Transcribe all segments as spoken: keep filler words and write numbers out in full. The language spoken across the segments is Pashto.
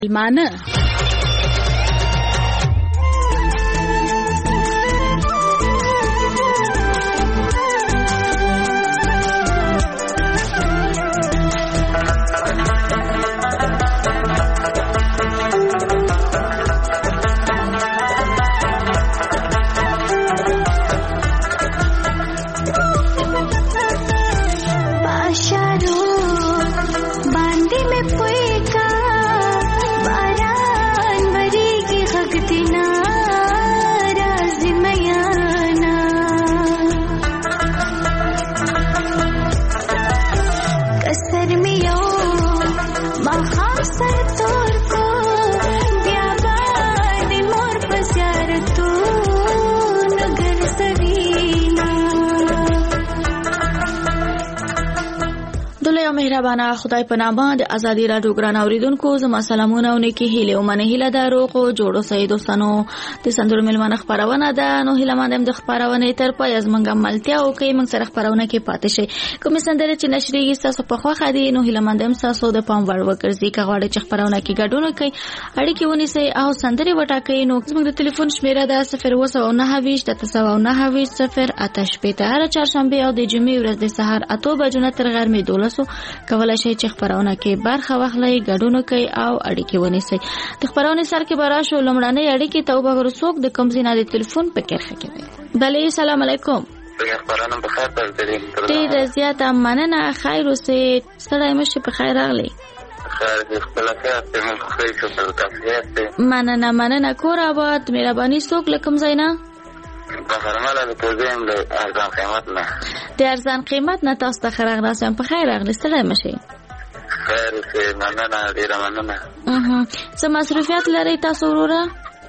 معنی مهربانه خدای په نامه د ازادي راډیو ګران اوریدونکو زما سلامونه او نیکی هیله او منه هیله دارو خو جوړو سې دوستانو د سندرو ملمنه خبرونه ده نو هیله مندم د خبرونه تر پای از منګم ملتیا او کې موږ سره خبرونه کې پاتې شي کوم سندره چې نشریږي تاسو په خوا خدي نو هیله مندم تاسو د پام وړ وکړئ کغواړي چې خبرونه کې ګډون کوي اړیکې ونی سي او سندره وټاکې نو موږ د ټلیفون شمیره ده صفر و سو نه هویش د تاسو نه هویش صفر آتش پته هر چهارشنبه او د جمعې ورځ د سحر اتو بجو نه تر غرمې دولسو کولای شي چې خبرونه کې برخه واخلئ ګډون کوي او اړیکې ونیسي د خبرونه سره کې برا شو لمړنۍ اړیکې توبه ورسوک د کوم زینه د ټلیفون په کې راکې بله السلام علیکم خبرونه په خیر درځي ډیر زیاته مننه خیر اوسه ستړی مشه په خیر راغلی خیر دې خپل خیر ته مو خیر شو تاسو مننه مننه کور آباد مهرباني سوک لکم زینا په هرماله د کوزیم له ارزان قیمت نه د ارزان قیمت نه تاسو ته خیر راسم په خیر راغلی ستړی مشه خیر اوسه مننه ډیر مننه اها څه مصروفیت لري تاسو وروره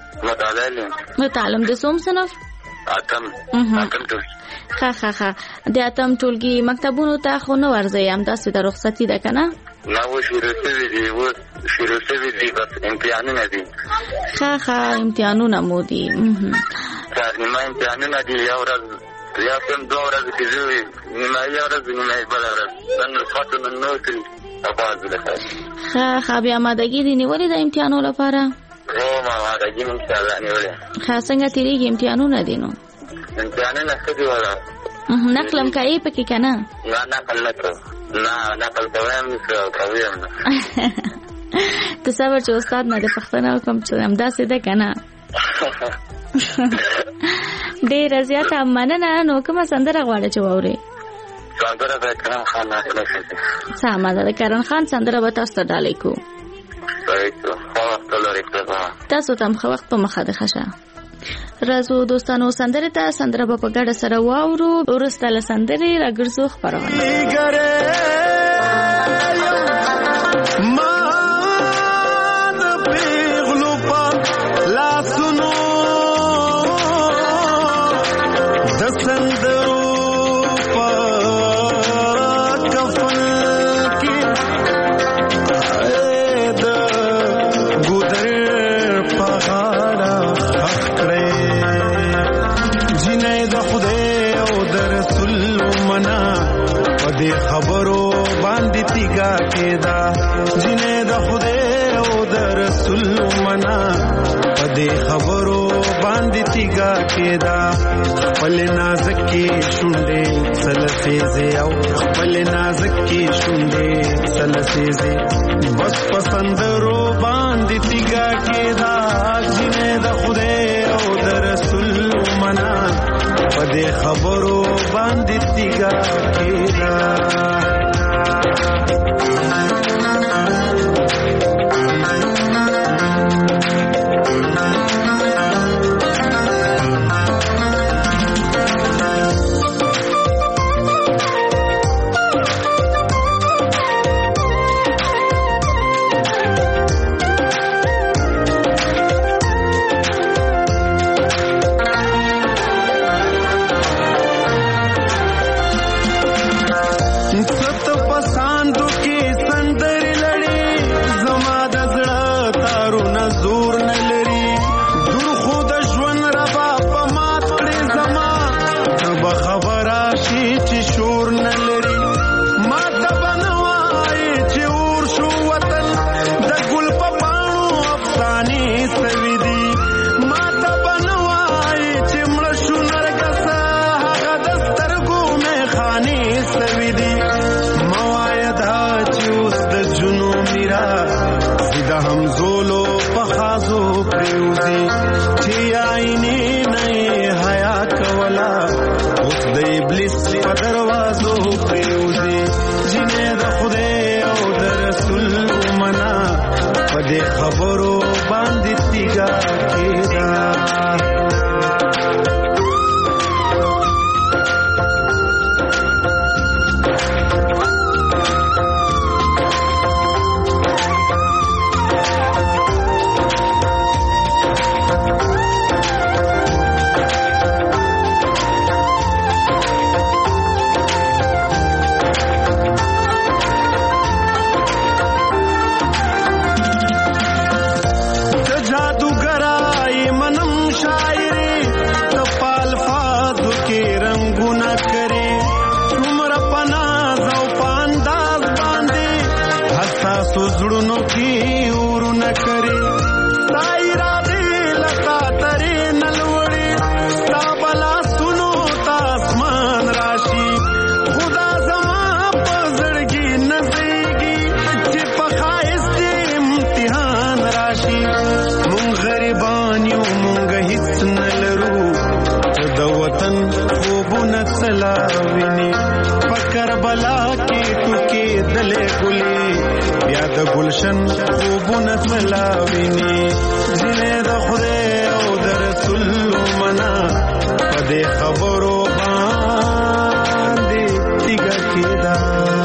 متعلم متعلم د کوم صنف اتم اتم ټول ها ها ها د اتم ټولګي مکتبونو ته خو نو ورځي هم تاسو د رخصتي ده کنه نو شروع شوی دی و شروع شوی دی بس امتحانونه دي ها ها امتحانونه مو دي ها نیمه امتحانونه دي یو ورځ یا کوم دوه ورځې کې زوی نیمه یو ورځ نیمه بل ورځ نن فاتو نن نو کړی اواز لکه ها ها بیا مادګی دي نیولې د امتحانو لپاره او ما مادګی مو څنګه نیولې ها څنګه تیریږي امتحانونه دي نو امتحانونه څه دی ولا نقلم کوي پکې کنه نه نقل نه نه نقل کوم څه کوم ته صبر چې استاد نه د پښتنه کوم چې هم داسې ده کنه ډیر زیاته مننه نو کومه سندره غواړې چې ووري سندره د کرن خان نه شي سامان د کرن خان سندره به تاسو ته ډالې کو تاسو ته مخ وخت په مخه ده خشه رازو دوستانو سندره ته سندره په ګډه سره واورو ورسته له سندري راګرځو خبرونه خبرو باندې تیګه کېدا جنې د خدای او د رسول منا پدې خبرو باندې تیګه کېدا خپل نازک کې شونډې سلسېزه او خپل نازک کې شونډې سلسېزه بس پسندرو باندې تیګه کېدا جنې د خدای او د رسول منا پدې خبرو باندې تیګه کېدا د همزولو په خازو پریوزي چې عینې نه حیا کولا اوس د ابلیس په دروازو پریوزي جنې د خدای او د رسول منا په دې خبرو باندې تیګا کېدا زړونو کې ورونه کرے دایرا دې لتا ترې نلوړې تا بلا سنو تا اسمان راشي خدا زما په زړګي نزيږي چې په خایس دې امتحان راشي مونږ غریبان یو مونږ هیڅ نه لرو ته د وطن خوبونه سلاویني په کربلا کې ټوکې دلې ګلې بیا د گلشن خوبونه تلاویني جنې د خدای او د رسول منا په دې خبرو باندې تیګه کېدا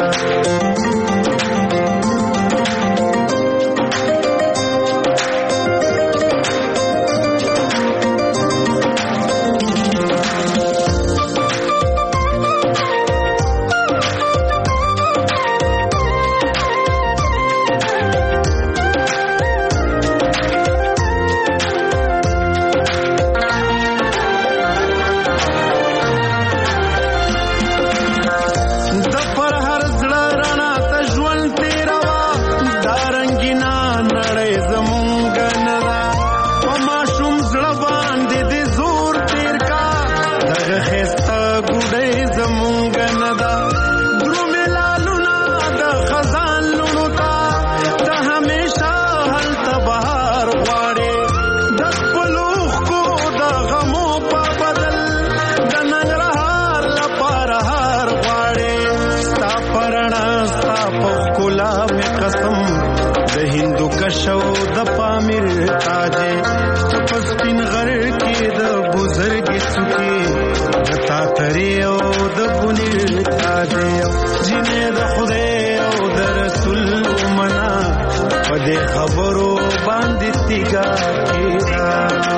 شو د پامیر تاجه پسپین غر کې د بزرګ څوکي تا ترې او د بنیر تاجه جنې د خدای او د رسول منا په دې خبرو باندې تیګا کېدا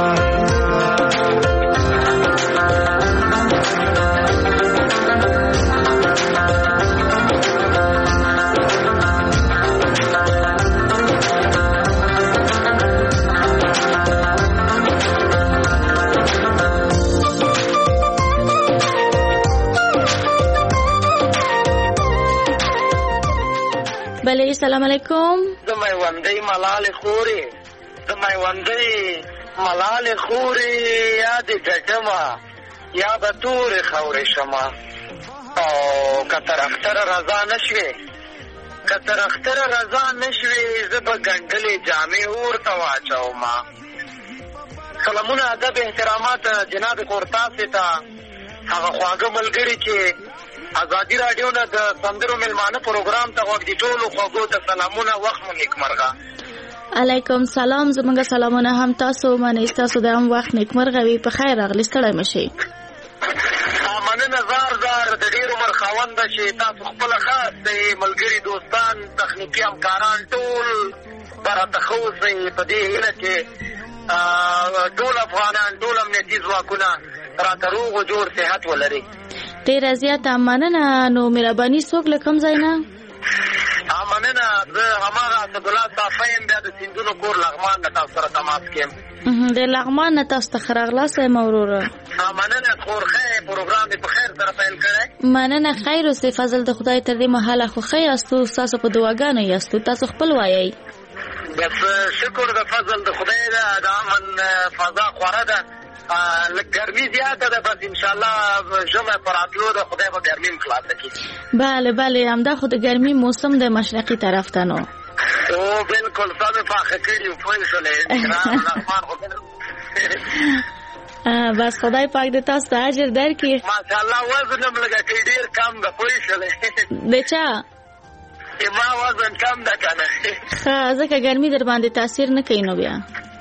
بله السلام علیکم د میوندۍ ملالې خورې د میوندۍ ملالې خورې یا د ګټمه یا به تورې خورې شمه او که تر اختره رضا نه شوې که تر اختره رضا نه شوې زه به ګنډلې جامې ورته واچومه سلامونه ادب احترامات جناب کورتاسې ته هغه خواږه ملګري چې ازادي راډیو نه د سندرو ملمانه پروګرام ته غوږ دي ټولو خوږو ته سلامونه وخت مو نیکمرغه علیکم سلام زموږ سلامونه هم تاسو باندې تاسو د هم وخت نیکمرغه وي په خیر راغلی ستړی مشئ مننه زار زار د ډېر عمر خاونده چې تاسو خپله خاص دی ملګري دوستان تخنیکي همکاران ټول به راته ښه اوسئ په دې هیله چې ټول افغانان ټول امنیتي ځواکونه راته روغ و جوړ صحت ولري ډېره زیاته مننه نو مهرباني څوک له کوم ځای نه مننه زه هماغه اسدالله صافی یم بیا د سیندونو کور لغمان نه تاسو سره تماس کیم د لغمان نه تاسو ته ښه راغلاست یم وروره مننه خورخی پروګرام دې په خیر سره پیل کړی مننه خیر اوسئ فضل د خدای تر دې مهاله خو ښه یاستو ستاسو په دعاګانو یاستو تاسو خپل وایئ بس شکر د فضل د خدای ده د امن فضا خوره ده لږ ګرمي زیاته ده بس انشاءالله ژمی په راتلو ده خدای به ګرمي هم خلاصه کړي بله بله همدا خو د ګرمي موسم د مشرقي طرف ته نو او بالکل سم پاخه کړی پوه شولې ګران رحمان خو بس خدای پاک دې تاسو ته اجر درکړي. ماشاءالله وزن هم لږه کې ډیر کم ده پوه شولې. د چا؟ ما وزن کم ده کنه. ښه ځکه ګرمي در باندې تاثیر نه کوي نو بیا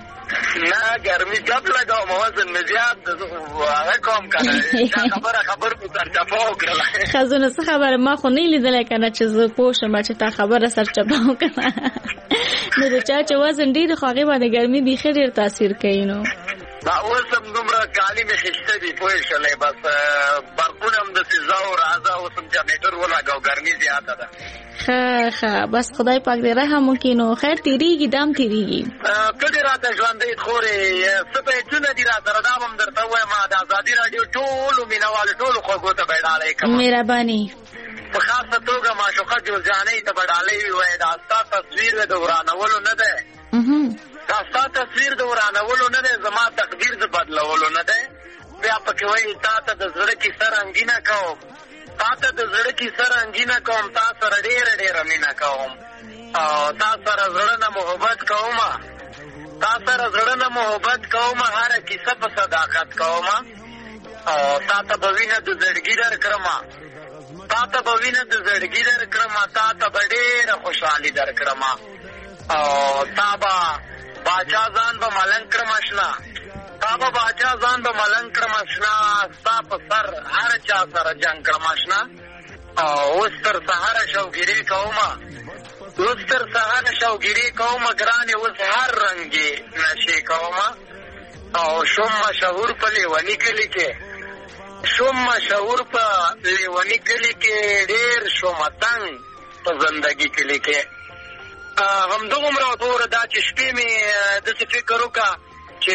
نه ګرمي کم لګوم وزن مې زیات هغه کوم کنه خبره خبر مې سرچپه وکړله. ښه زه نو څه خبره ما خو نه لیدلی کنه چې زه پوه شم چې تا خبره سرچپه وکړه. نو د چا چې وزن ډېر خو هغې باندې ګرمي بیخي ډېر تاثیر کوي. نو اوس هم دومره کالي مې خیسته دي پوه شولې بس برقونه هم داسې ځه او راځه اوس هم جنریټر ولګو ګرمي زیاته ده. ښه ښه بس خدای پاک دې رحم وکړي. نو خیر تېرېږي دام تېرېږي. ته دې راته ژوندۍ خورې څه بیتونه دي را سره دا به هم درته ووایم د ازادي راډیو ټولو مینهوالو ټولو خوږو ته به یې ډالۍ کړم. مهرباني په خاصه توګه معشوقه جوزجانۍ ته به ډالۍ ووایې دا ستا تصویر د ورانولو نه دی. دا ستا تصویر د ورانولو نه دی زما تقدیر د بدلولو نه دی. بیا پکې وایي تا ته د زړه کیسه رنګینه کوم تا ته د زړه کیسه رنګینه کوم تا سره ډېره ډېره مینه کوم او تا سره زړه نه محبت کوم تا سره زړه نه محبت کوم هره کیسه په صداقت کوم او تا ته به وینه د زړګي درکړم تا ته به وینه د زړګي درکړم تا ته به ډېره خوشحالي درکړم او تا به باچا ځان به ملنګ کړم اشنا تا به باچا ځان به ملنګ کړم اشنا ستا په سر هر چا سره جنګ کړم اشنا او اوس تر سهاره شوګیرې کوم اوس تر سهاره شوګیرې کوم ګرانې اوس هر رنګ یې نشې کوم او شوم مشهور په لیوني کلي کې شوم مشهور په لیوني کلي کې ډېر شوم تنګ په زندګي کلي کې همدغومره دوره دا چې شپې مې داسې فکر وکړه چې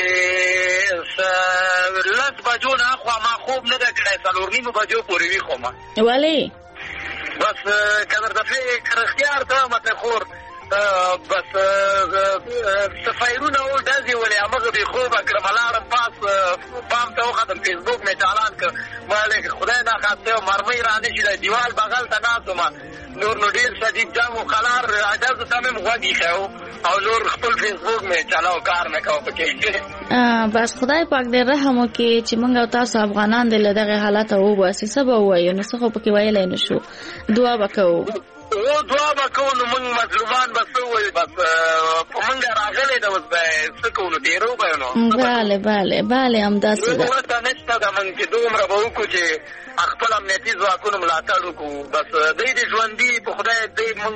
لس بجو نه اخوا ما خوب نه ده کړی څلور نیمو بجو پورې ویښ وم. ولې؟ بس که درته فکر اختیار ته مته خور بس سفیرونه و ډزې ولې همغه بې خوبه کړم لاړم پاس پام ته وختم فیسبوک مې چالان کړ ما لږ خدای ناخواسته یو مرمۍ رانه شي د دیوال بغل ته ناست وم نور نو ډېر شدید جنګ و قلار ډزو ته مې م غوږ ایښی و او نور خپل فیسبوک مې چلاو کار نه کوه پکې. بس خدای پاک دې رحم وکړي چې موږ او تاسو افغانان دې له دغې حالته وباسي. څه به ووایو نو څه خو پکې ویلی نه شو. دعا به کوو او دعا به کوو نو موږ مظلومان به څه ووایو بس په موږ راغلی ده اوس به څه کوو نو ډېرو به نو بله بله بله همداسې ده ورته نشته ده موږ چې دومره به وکړو چې خپل امنیتي ځواکونو ملاتړ وکړو بس دوی دې ژوندي په خدای دوی موږ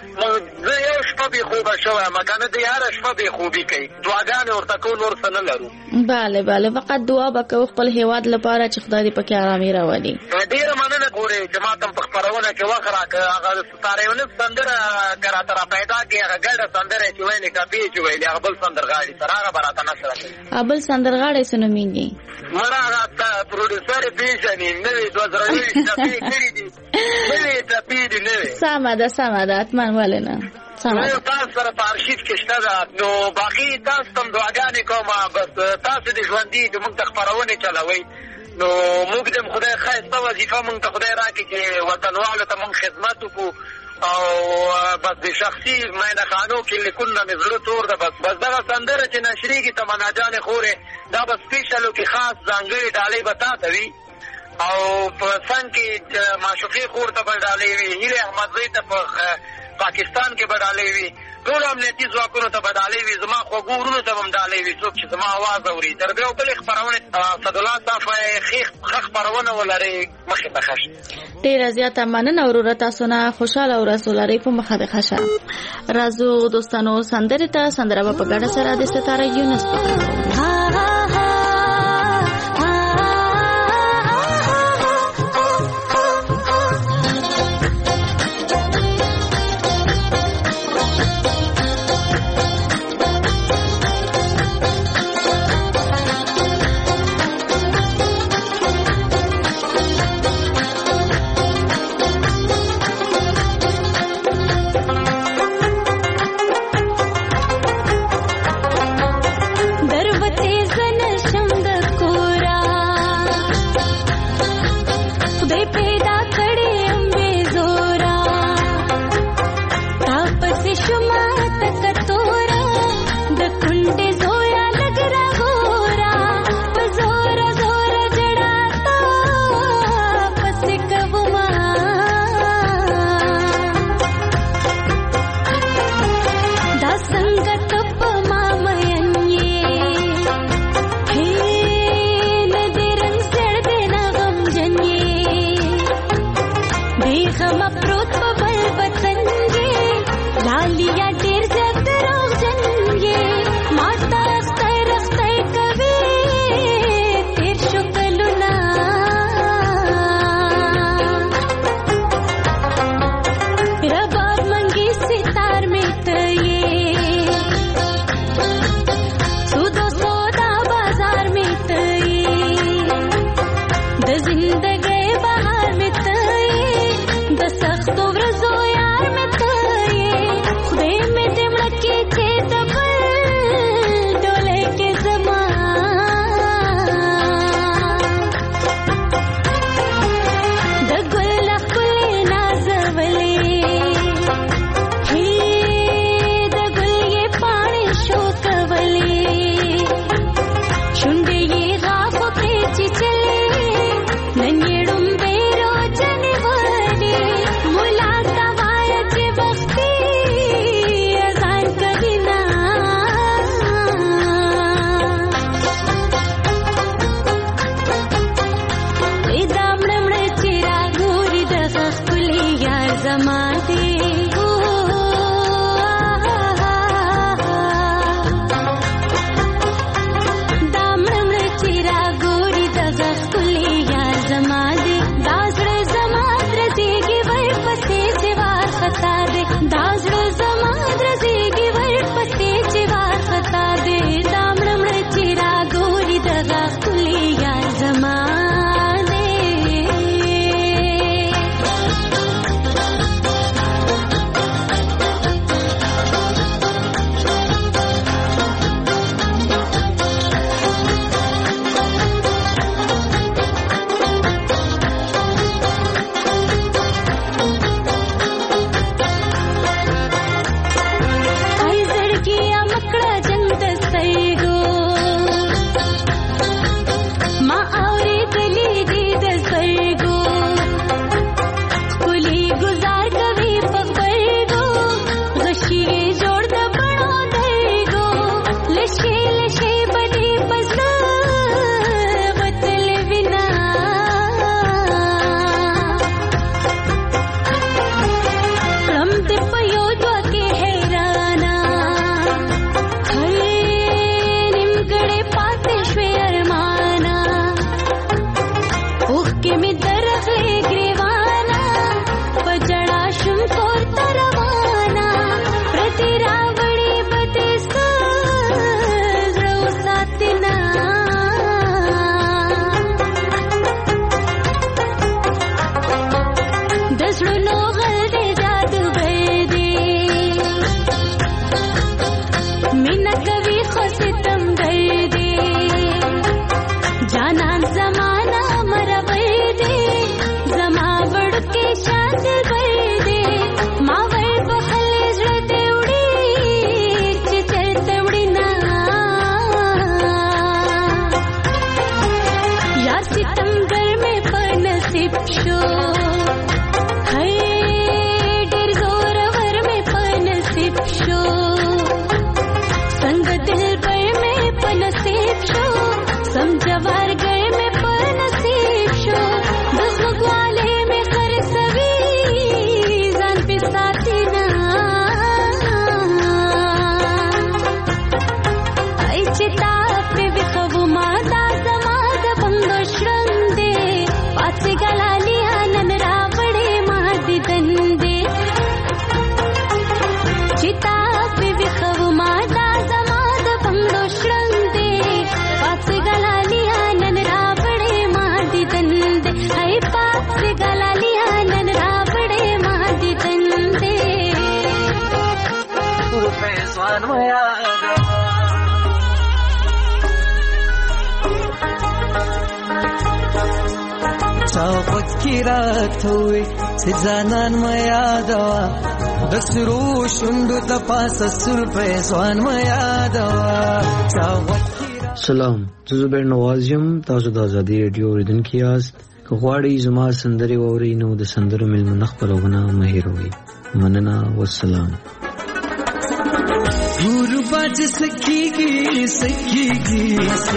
زه یو شپه بې خوبه شوی یم که نه دوی هره شپه بې خوبي کوي دعاګانې ورته کوو نور څه نه لرو. بله بله فقط دعا به کوو خپل هېواد لپاره چې خدای دې پکې ارامي راولي. ډېره مننه ګورې چې ما ته په خپرونه کې وخت راکړه هغه ستارهونس سندره که راته را پیدا کړي هغه ګډه سندره چې ویلې کاپي چې ویلې هغه بل سندرغاړي سره هغه به راته نشره کوي. بل سندرغاړی څه نومېږي؟ مړه هغه پروډیوسر یې پېژني نوې دوه زره نوي ټپې کړي دي نوې ټپې دي نوې. سمه ده سمه ده حتما ولې نه نو تاسو سره په ارشیف کې شته ده نو باقي تاسو ته هم دعاګانې کوم بس تاسو دې ژوندي چې موږ ته خپرونې چلوئ نو موږ دې خدای ښایسته وظیفه موږ ته خدای راکړي چې وطنوالو ته موږ خدمت وکړو او بس د شخصي مینهخانو کې لیکونه مې زړه تور ده بس بس دغه سندره چې نشرېږي تمنا جانې خورې دا به سپیشلو کې خاص ځانګړې ډالۍ به تا ته وي او په څنګ کې معشوقې خور ته به ډالۍ وي هیلې احمدزۍ ته په پاکستان کې به ډالۍ وي ټول امنیتي ځواکونو ته به ډالۍ وي زما خوږو وروڼو ته به هم ډالۍ وي څوک چې زما اواز اوري تر بیا بلې خپرونې صدالله صاحب ښه خپرونه ولرئ مخې ته ښه شي. ډېره زیاته مننه وروره تاسو نه خوشحاله ورځ ولرئ په مخه دې ښه شه. راځو دوستانو سندرې ته سندره به په ګډه سره د ستاره یونس په दरवते راته چې ځانان مې یادوا د سرو شوندو د پاسه سر پېسوان مې یادوا. سلام، زه زبیر نواز یم، تاسو د ازادي رادیو اوریدونکي یاست. که غواړئ زما سندرې واورئ نو د سندرو مېلمنه خپرونه مه هېروئ. مننه، والسلام. غربا چې سکیږي سکیږي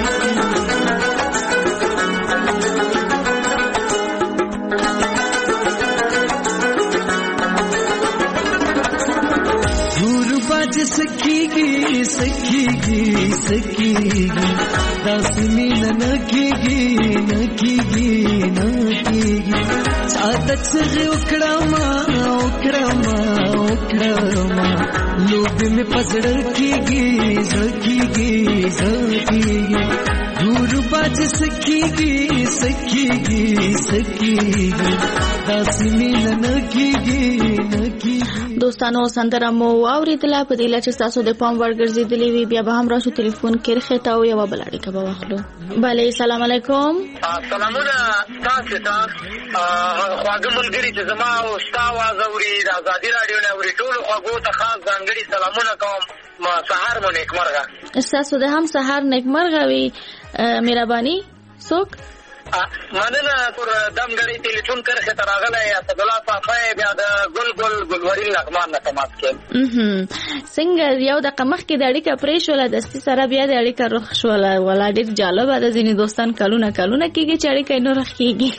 सखीगी सखीगी सखीगी दासमी न नकीगी नकीगी नकीगी सादक से उकड़मा उकड़मा उकड़मा लोभ में पसड़ कीगी सखीगी सखीगी दूर बाज सखीगी सखीगी सखीगी दासमी न नकीगी नकीगी. دوستانو سندره مو واوریدله، په دې لاره چې تاسو د پام ورګرځېدلې وي بیا به هم راشو ټلیفون کې رخته او یو بل اړیکه به واخلو. بله، سلام علیکم. سلامونه تاسو ته خواږه ملګري چې زما او ستا اواز اوري د ازادي راډیو نه اوري، ټولو خواږو ته خاص ځانګړي سلامونه کوم. سهار مو نیکمرغه. ستاسو د هم سهار نیکمرغه وي. مهرباني څوک؟ مننه. پر دمګړی ټلیفون کرښې ته راغلی اسدالله صافی، بیا د ګل ګل ګلورین لغمان نه تماس کړم. څنګه یو دقیقه مخکې د اړیکه پرې شوله، دستي سره بیا د اړیکه رخ شوله. ولا ډېر جالبه ده، ځینې دوستان کلونه کلونه کېږي چې اړیکه یې نه رخ کېږي.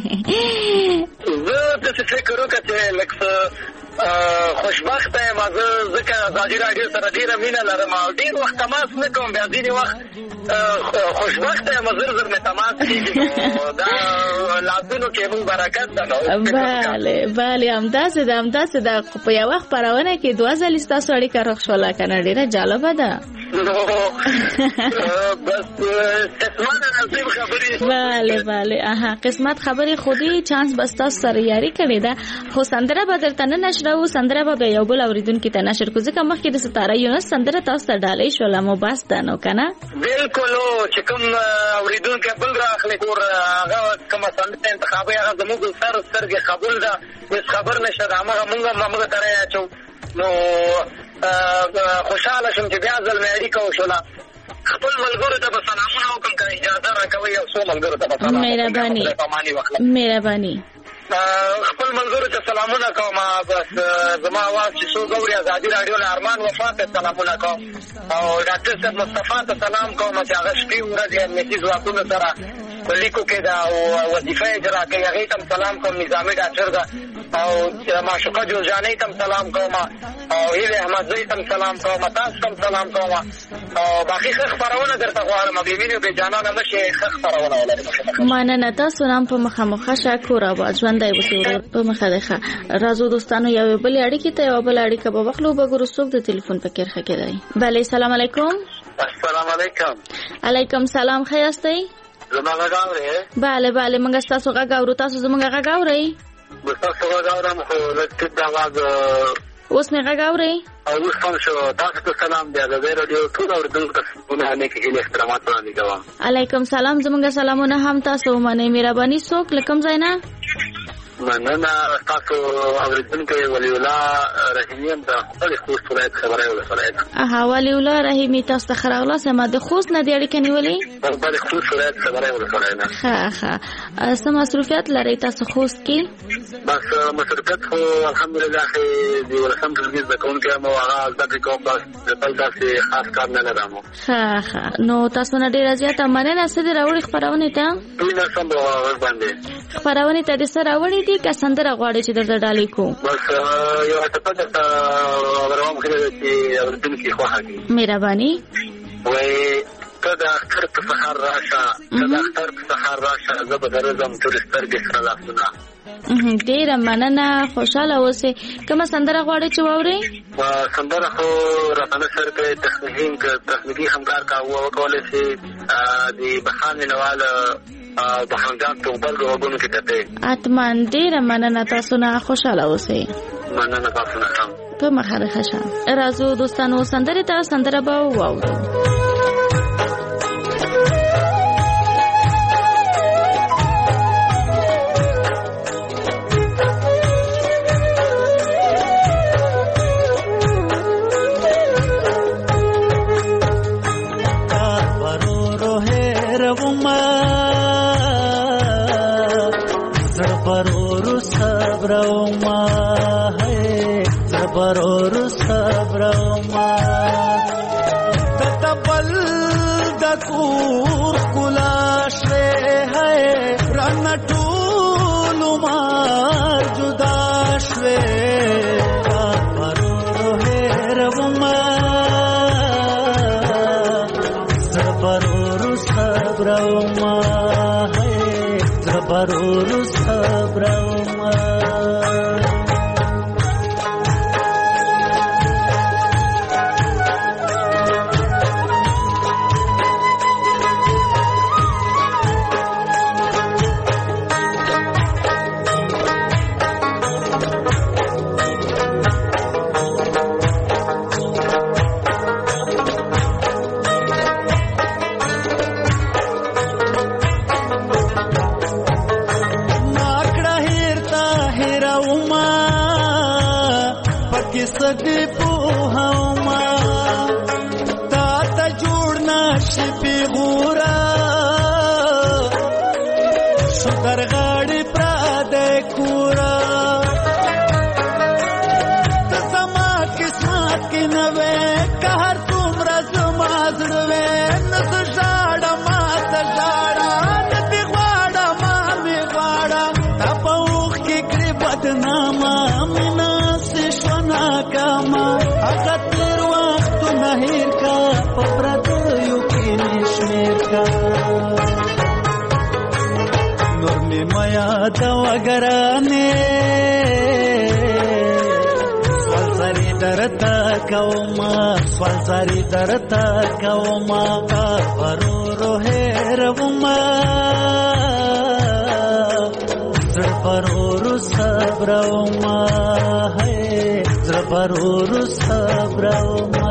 زه داسې فکر وکړه چې لږ څه خوشبخته یم زه، ځکه ازادي راډیو سره ډېره مینه لرم او ډېر وخت تماس نه کوم. بیا ځینې وخت خوشبخته یم، زر زر مې تماس کېږي. دا لاسونو کې مونږ برکت ده. بله بله، همداسې ده همداسې ده. په یوه خپرونه کې دوه ځلې ستاسو اړیکه رخ شوله، که نه ډېره جالبه ده. بله بله، اها، قسمت خبرې خودي چانس به ستاسو سره یاري کړې ده. خو سندره به درته نه نشرو، سندره به یو بل اورېدونکي ته نشر کړو، ځکه مخکې د ستاره یونس سندره تاسو ته ډالۍ شوله، مو بس ده نو که نه؟ بلکل. چې کوم اورېدونکی بل راخلي کور هغه کومه سندره انتخابوي، هغه زموږ سر سترګې قبول ده، هېڅ خبر نشته ده. همغه مونږ هم همغه ته رایې اچوو. نو خوشحاله شم چې بیا ځل مې اړیکه وشوله. خپل ملګرو ته به سلامونه وکړم، که اجازه راکوئ. یو څو ملګرو ته به سلام مهرباني مهرباني خپل ملګرو ته سلامونه کوم. بس زما اواز چې څوک اوري ازادي راډیو نه، ارمان وفا ته سلامونه کوم او ډاکټر صاحب مصطفی ته سلام کوم چې هغه شپې ورځې امنیتي ځواکونو سره په لیکو کې دا وظیفه اجرا کوي. هغې ته سلام کوم، نظامي ډاکټر ده. او معشوقه جوزجانۍ ته سلام کوم او هیلې احمدزۍ ته سلام کوم، تاسو ته سلام کوم. او باقي ښه خپرونه درته غواړم، بې مینې او بې جانانه مه شئ، ښه خپرونه ولرئ. مننه. تاسو هم په مخه مخه شکر آباد ژوندی اوسئ ورور. په مخه دی. ښه راځو دوستانو یوې بلې اړیکې ته، یوه بله اړیکه به واخلو. به ګورو څوک د تلیفون په کرښه کې دی. بله، سلام علیکم. السلام علیکم. علیکم سلام، ښه یاستئ؟ زما غږ اورئ؟ بله بله، موږ ستاسو غږ اورو. تاسو زموږ غږ اورئ؟ زه ستاسو غږ اورم، خو لږ ټیټ د اواز اوس نه غاوري او اوس هم شو تاسو ته سلام دی د رادیو ټول اوریدونکو ته نه کې هیله احترامات وړاندې کوم. علیکم سلام. زمونږ سلامونه هم تاسو باندې مهرباني څوک لکم زینا مننه تاسو اوریدونکو ولی الله رحیمی د خپل خوست ولایت خبره ولایت اها ولی الله رحیمی تاسو خراغله سم د خوست نه دی اړیکه نیولې په خپل خوست ولایت خبره ولایت ها ها سم مصروفیت لري تاسو خوست کې بس مصروفیت خو الحمدلله دی ولسم تلګي د کوم کې مو هغه د کوم بس د بل داسې خاص کار نه لرم. ها ها نو تاسو نه ډیر زیاته مننه سره راوړي خبرونه ته دوی نه سم باندې خبرونه ته د سره راوړي دي که سندره غواړي چې درته ډالې کو بس یو څه ته ورو مخکې چې اوریدونکو خو هغه مهرباني وای کدا اختر په سحر راشه کدا اختر په سحر راشه زه به درځم تر سترګې سره لاسونه ډیره مننه خوشاله اوسئ. کومه سندره غواړئ چې واورئ؟ سندره خو راتنه سره ته تخنیکی تخنیکی همکار کا هو کولای شي د بخان نواله د همدان په بل غوږونو کې کته اتمن ډیره مننه تاسو نه خوشاله اوسئ. مننه تاسو نه هم په مخه ښه. راځو دوستانو سندره ته سندره به واورو. برور صبرما تتبل دکور کلاشے ہے رن ټول مار جداشوے برور هرما برور صبرما ہے برور صبرما सदी पोहमा ता ता जोड़ना शिपी गुरा सुदर गाड़ी प्रादे कूरा तसमा किस्मत की नवे कहर तुम रज़मा ज़ड़वे नस शाड़ा मात शाड़ा नती वाड़ा मामी वाड़ा तपौख की करी बदनामा मिना कामा अकतर वक्त नहिर का पप्रत युकिन शेर का नूर में माया दवगराने स्वल्सरी दरता कौमा स्वल्सरी दरता कौमा परो है रवमा परो सब्रमा है برور صبرما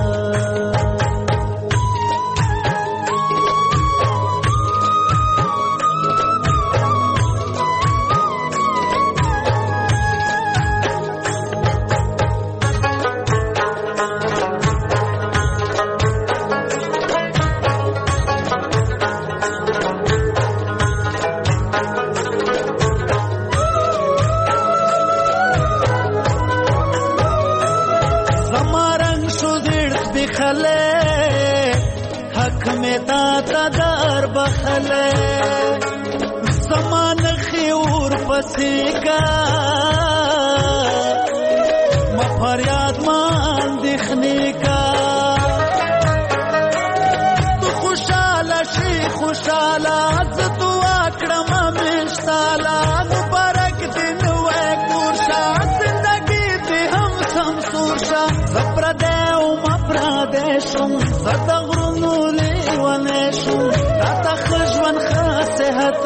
समान खियूर पसीका मफरियाद मान दिखने का तू खुशाला शी खुशाला तू आक्रम मिश्ताला मुबारक दिन वे कुर्शा जिंदगी थी हम समसूरशा जप्रदेव मप्रदेशम जदगरुनुली वनेशम تخجون خاسهت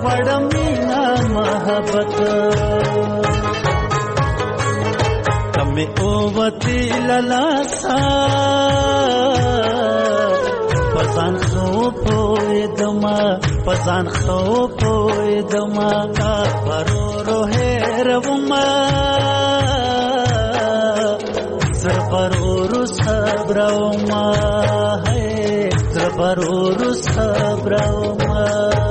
وڑمینا محبت کم می اوتی للاسا پسان خو پوی دما پسان خو پوی دما پرو روه روما سر پرو صبروما ہے سر پرو صبروما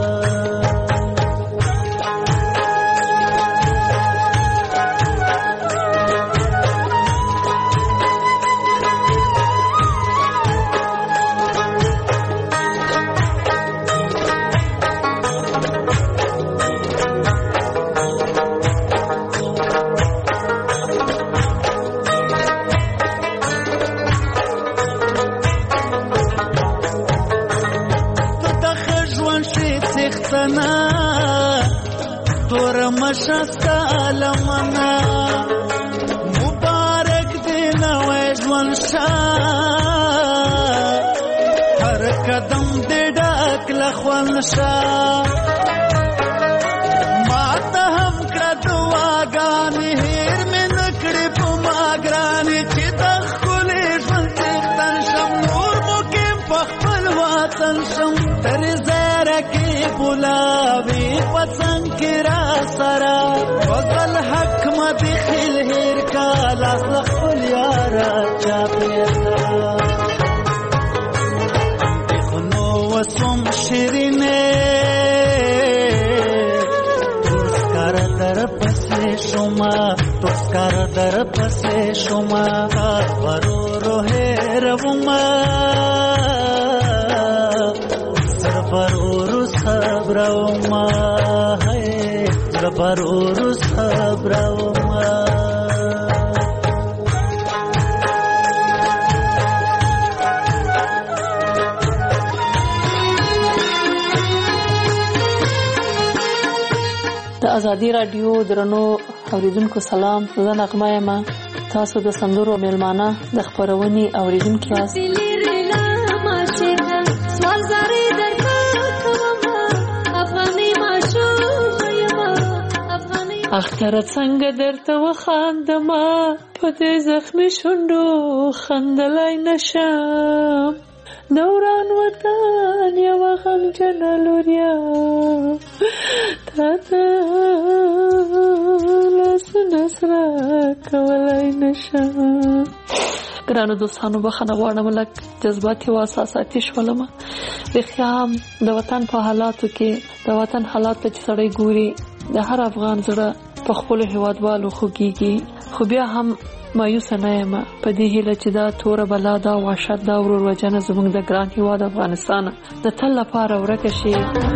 تور مشستا لمنا مبارک دین ویجوان شا هر قدم دی ډاک لخوان شا ما ته هم کړه دعاګانې هیر مې نکړې په ما ګرانې چې د ښکلې ژوند څښتن شم نور مقیم په خپل وطن شم تر زیاره کې بولاوي پڅنګ کې را سره وصل حق مدې خل هیر کا لاس خپل یارا چا پیدا خنو وسوم شیرینه تورسکار در پسې شوما تورسکار در پسې شوما ورو روه روما سر پرورو صبروما ہے سر پرورو صبروما د ازادي رادیو درنو اوریدونکو سلام، زه نغمه یم. تاسو د سندرو میلمانه د خپرونې اوریدونکي یاست. اختر څنګه درته وخاندما په دې زخمي شونډو خندلای نشم دوران وطن یو غمجن لوریا تاته لاس نسرا کولای نشم. ګرانو دوستانو بخښنه غواړم لږ جذباتي او احساساتي شولم. رښتیا هم د وطن په حالاتو کې د وطن حالات ته چې سړی ګوري د هر افغان زړه په خپلو هېوادوالو خوږېږي، خو بیا هم مایوسه نه یم په دې هیله چې دا توره بلا دا وحشت دا ورور وژنه زموږ د ګران هېواد افغانستان د تل لپاره ورکه شي.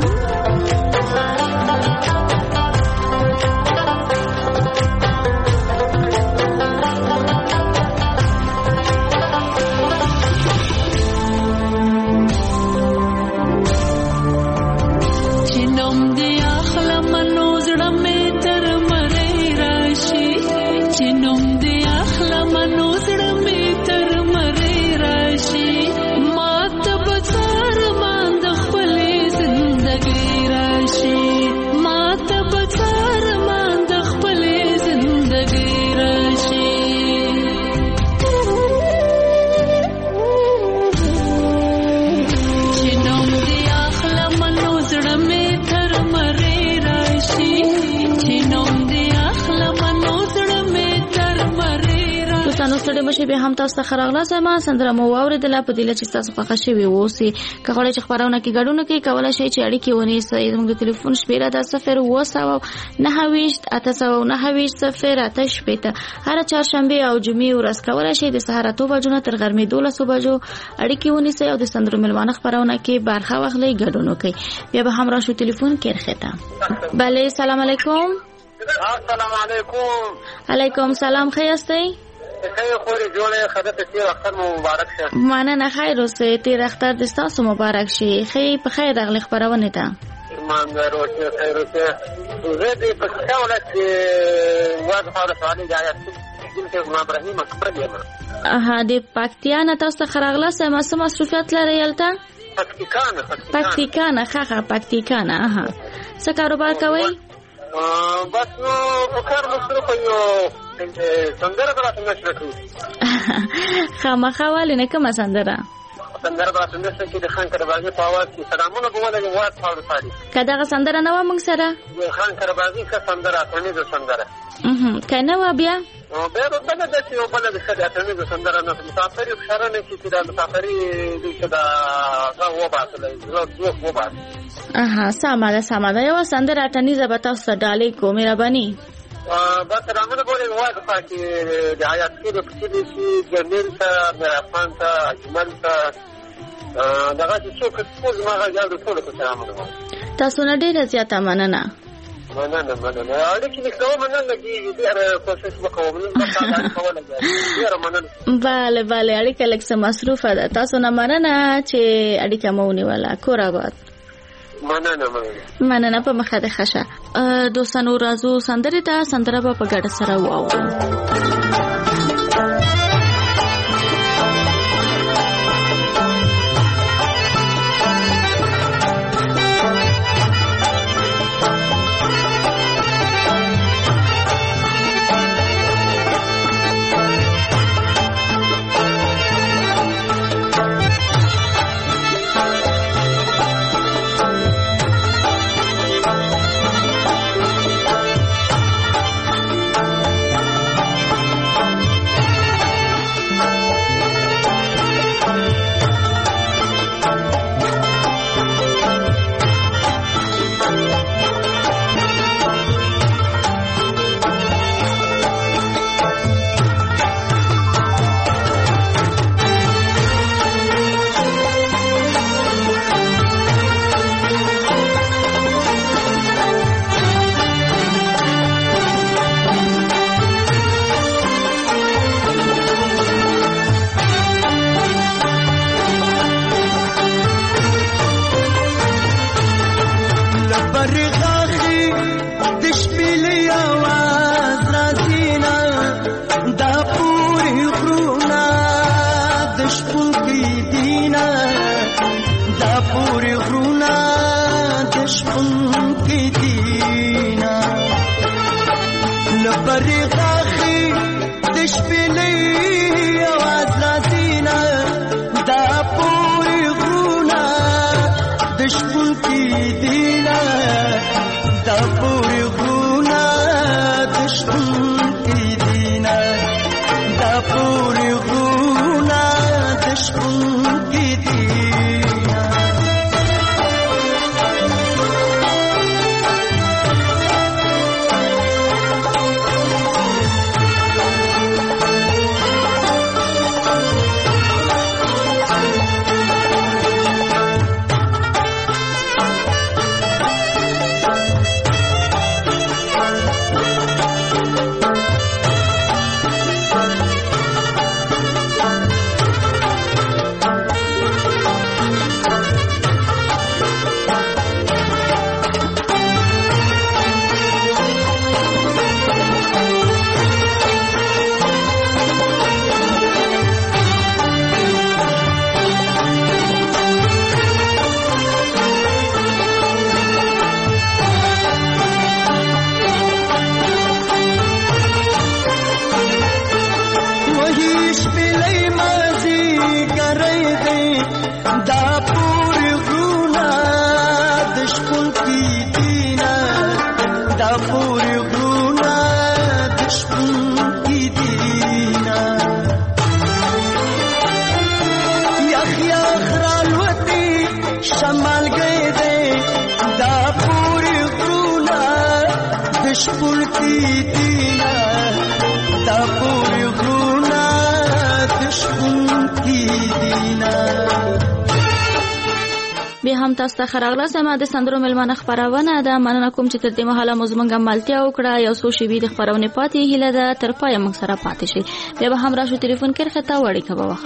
مشه به هم تاسو ته خراغلا سم سندره مو اوریدله په دې چې تاسو په خښه وي اوسې کغړې چې خبرونه کې ګډونه کې کولای شي چې اړیکې ونی سي زموږ د ټلیفون شمیره د صفر و سو نه ویشت اته سو نه ویشت صفر اته شپته هر چهارشنبه او جمعې ورځ کولای شي د سهار اته بجو نه تر غرمې دولس بجو اړیکې ونی سي او د سندرو ملوانه خبرونه کې برخه واخلي ګډونه کوي. بیا به هم راشو ټلیفون کې رخته. بله سلام علیکم. السلام علیکم. علیکم سلام. خیاسته خیر خوري جوړه خدای ته تیر اختر مبارک شه. مننه خیر اوسه تیر اختر د تاسو مبارک شي. خیر په خیر راغلی خبرونه ته. ایماندار اوسه خیر اوسه. زه دې په څاوله چې واځ خاله سوالي جاي دلته ابراهيم اکبر یم. اها د پکتیا نه تاسو خراغله سم سم مصروفیت لري یلته؟ پکتیکانه پکتیکانه ښه ښه پکتیکانه. اها څه کاروبار کوي؟ بس نو په کار مصروف یو سندره راته نشته کوي خامخا ولې نه کومه سندره سندره راته نشته چې د خان کربازي په आवाज کې سلامونه به ولګي وات پاو پاري که دغه سندره نه و موږ سره د خان کربازي څخه سندره اتنې د سندره اها کنه و بیا او به ربنا د چې په بل د څه اتنې د سندره نه مسافر یو شرنه چې د مسافري د څه دا و باسه له دوه و باسه اها سامان سامان یو سندره اتنې زبتا ستډالې کو مهرباني بس رامنه بولې وایي چې د حیات کې د کلی چې جنرال ته مرافان ته اجمل ته دغه چې څوک ټول ما غاړه ټول په سلامونه تاسو نه ډېر زیاته مننه مننه مننه اړیکې نکوم مننه چې ډېر کوشش وکوم نو تاسو کوله ډېر مننه bale bale اړیکه لکه سم مصروفه ده تاسو نه مننه چې اړیکه مونږ ولا کور آباد مننه مننه مننه په مخه ده خشه دوستانو راځو سندره ته سندره په ګډه سره واو به هم تاسو ته خراغله سم د سندرو ملمنه خبرونه ده مننه کوم چې تر دې مهاله مزمنګ مالتیا وکړه یو څو شی د خبرونه پاتې هله ده تر پای موږ سره پاتې شي به هم راشو ټلیفون کې خطا وړي کبه وخت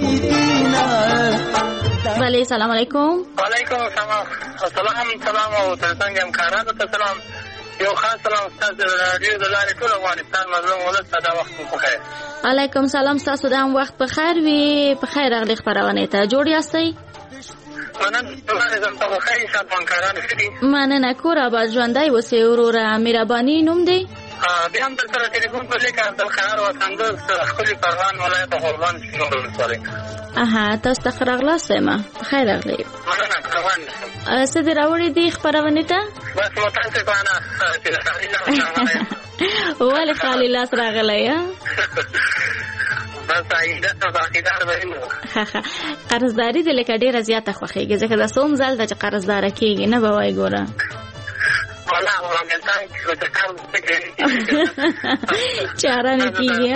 بله سلام علیکم وعلیکم السلام السلام سلام او څنګه همکارانو ته سلام یو خاص سلام ستاسو د رادیو د لارې ټول افغانستان مظلوم ولست دا وخت په خیر علیکم سلام تاسو د هم وخت په خیر وي په خیر راغلی خبرونه ته جوړ یاستئ مننه کور آباد ژوندی اوسئ وروره مهرباني نوم دی بیا هم در سره تلیفون پر لیک عبدالخیار وطندوس خپل پروان ولایت غوربند سیمه ولسوالۍ. اها تاسو ته راغلاست ما خیر راغلی. مننه پروان څه دې راوړي دي خپرونې ته؟ بس متاسفانه چې خالي لاس ولې خالي لاس راغلی ها؟ بس آینده ته باقیدار به یم. قرضداري دې لکه ډېره زیاته خوښېږي ځکه دا څوم ځل ده چې قرضداره کېږي نه به وایي ګوره. چاره نه کېږي.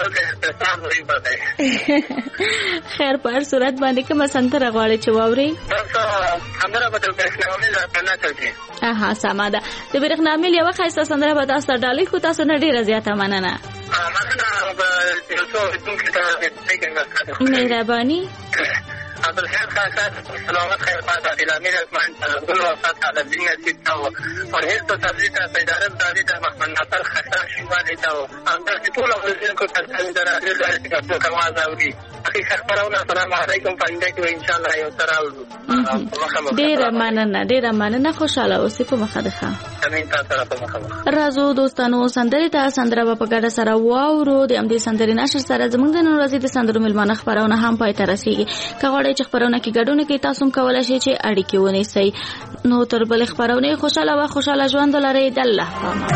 خیر په هر صورت باندې کومه سندره غواړې چې واورې؟ سندره به د برېښنامیل راپنه کړي. اها سمه ده. د برېښنامیل یوه ښایسته سندره به تاسو ته ډالۍ کړو. تاسو نه ډېره زیاته مننه. مهرباني. عبدالخير خاصات سلامت خیر پاتا الامیر اسمان گل وفات على الدين سيتا اور هیڅ تفصیل پیدارت دادی ته محمد ناصر خطا شیوا دیتا و اندر ټول ورزین کو ترڅنګ درازه د کتاب کما زاوی اخی خبرونه السلام علیکم پنده کې ان شاء الله یو تراو ډیر مننه ډیر مننه خوشاله اوسې په مخه ده. امین تاسو په مخه. راځو دوستانو سندري ته سندره په ګډه سره واورو د امدي سندري نشر سره زمونږ د نن ورځې د سندرو ملمانه خبرونه هم پای ته رسیږي. کغړې چې خبرونه کې ګډونه کې تاسو هم کولای شئ چې اړیکې ونیسئ. نو تر بل خبرونه خوشاله او خوشاله ژوند لرئ د الله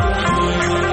پامان.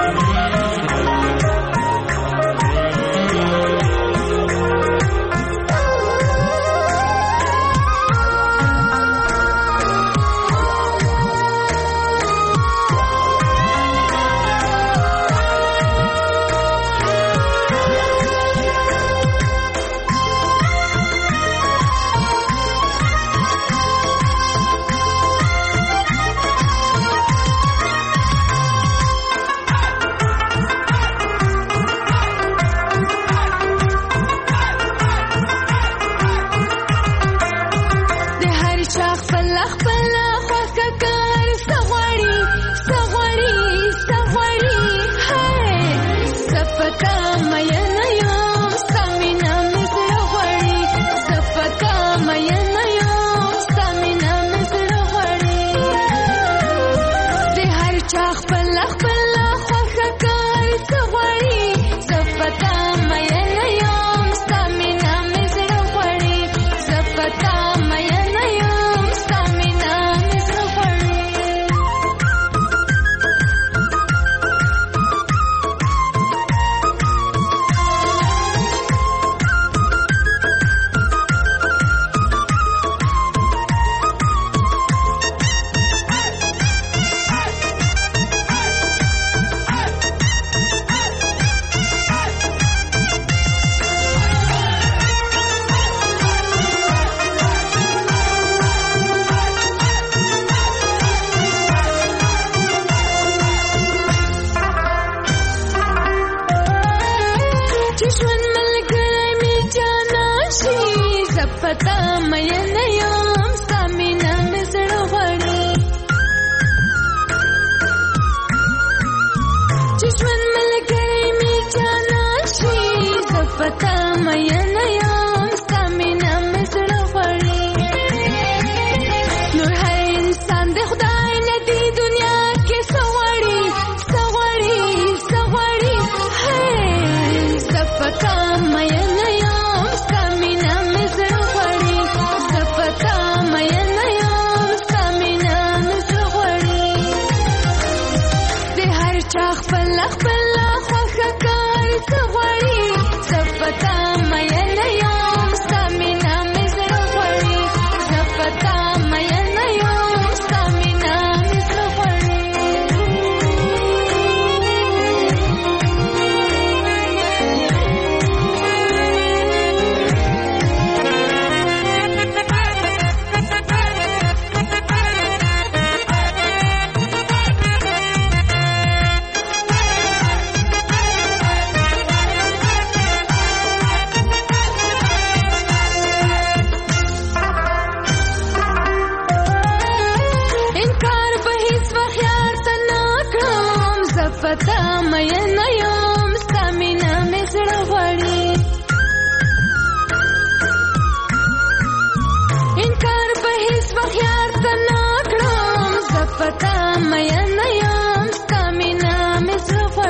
پتا مې نه یم ستا مینا مې زړه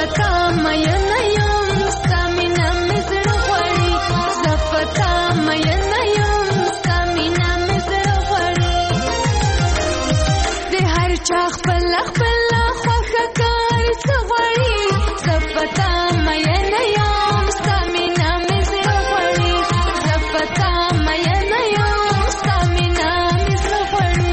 زفتا مینه یم ستا مینه مې زړه غواړي زفتا مینه یم ستا مینه مې زړه غواړي د هر چا خپله خپله خوښه کار څه غواړي زفتا مینه یم ستا مینه مې زړه غواړي زفتا مینه یم ستا مینه مې زړه غواړي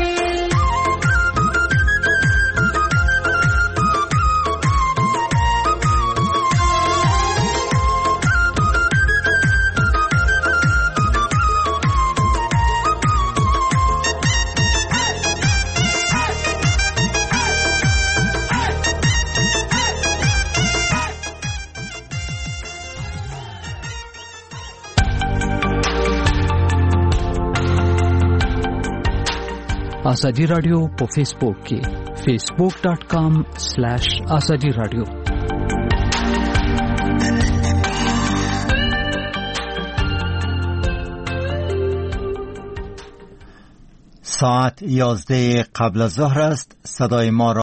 آزادی رادیو په فیسبوک کې facebook dot com slash azadi radio ساعت یازده قبل از ظهر است. صدای ما را